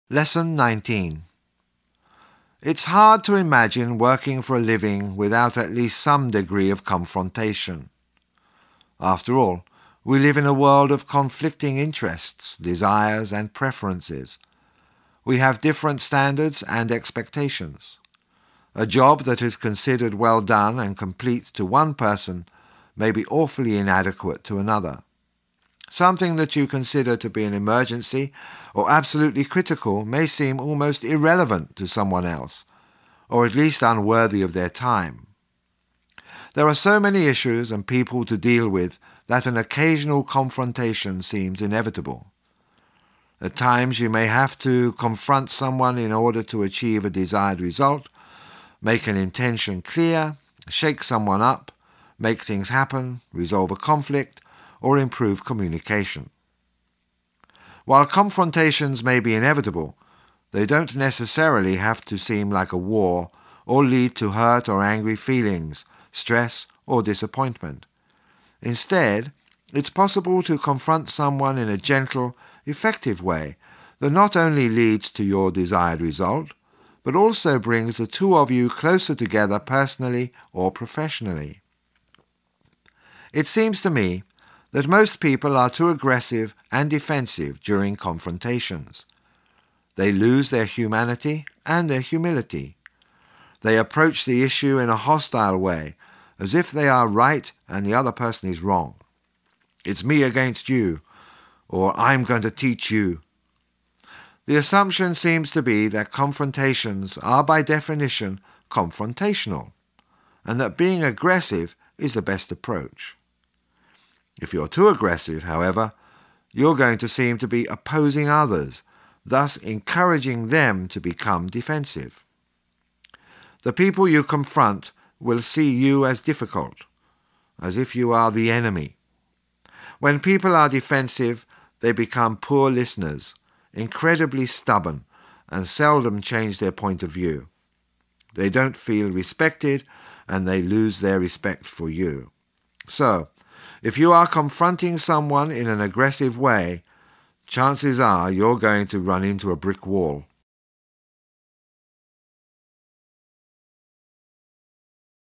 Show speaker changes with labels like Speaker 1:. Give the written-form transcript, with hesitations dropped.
Speaker 1: Lesson 19. It's hard to imagine working for a living without at least some degree of confrontation. After all, we live in a world of conflicting interests, desires, and preferences. We have different standards and expectations. A job that is considered well done and complete to one person may be awfully inadequate to another. Something that you consider to be an emergency or absolutely critical may seem almost irrelevant to someone else, or at least unworthy of their time. There are so many issues and people to deal with that an occasional confrontation seems inevitable. At times you may have to confront someone in order to achieve a desired result, make an intention clear, shake someone up, make things happen, resolve a conflict, or improve communication. While confrontations may be inevitable, they don't necessarily have to seem like a war or lead to hurt or angry feelings, stress, or disappointment. Instead, it's possible to confront someone in a gentle, effective way that not only leads to your desired result, but also brings the two of you closer together personally or professionally. It seems to me that most people are too aggressive and defensive during confrontations. They lose their humanity and their humility. They approach the issue in a hostile way, as if they are right and the other person is wrong. It's me against you, or I'm going to teach you. The assumption seems to be that confrontations are by definition confrontational, and that being aggressive is the best approach. If you're too aggressive, however, you're going to seem to be opposing others, thus encouraging them to become defensive. The people you confront will see you as difficult, as if you are the enemy. When people are defensive, they become poor listeners, incredibly stubborn, and seldom change their point of view. They don't feel respected, and they lose their respect for you. So, if you are confronting someone in an aggressive way, chances are you're going to run into a brick wall.